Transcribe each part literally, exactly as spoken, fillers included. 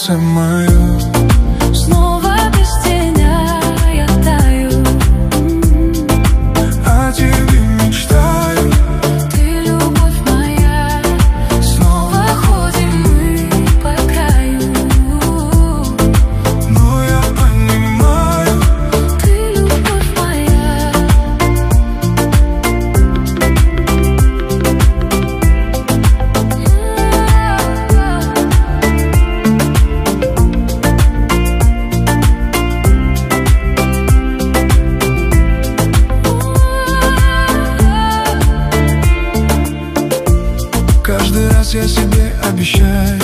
сердце мое. Снова без тебя я таю, о тебе мечтаю. ты любовь моя. Снова ходим мы по краю, Но я понимаю, ты любовь моя. каждый раз я себе обещаю,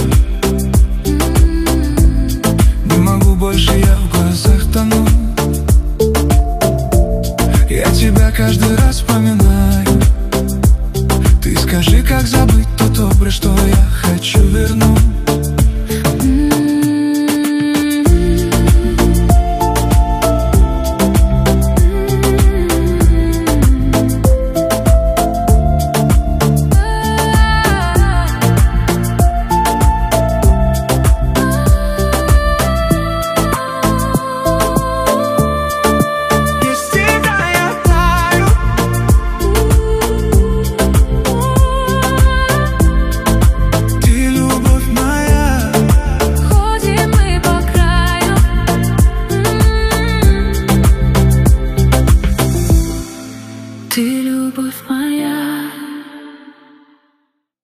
не могу больше, я в глазах тону. Я тебя каждый раз вспоминаю.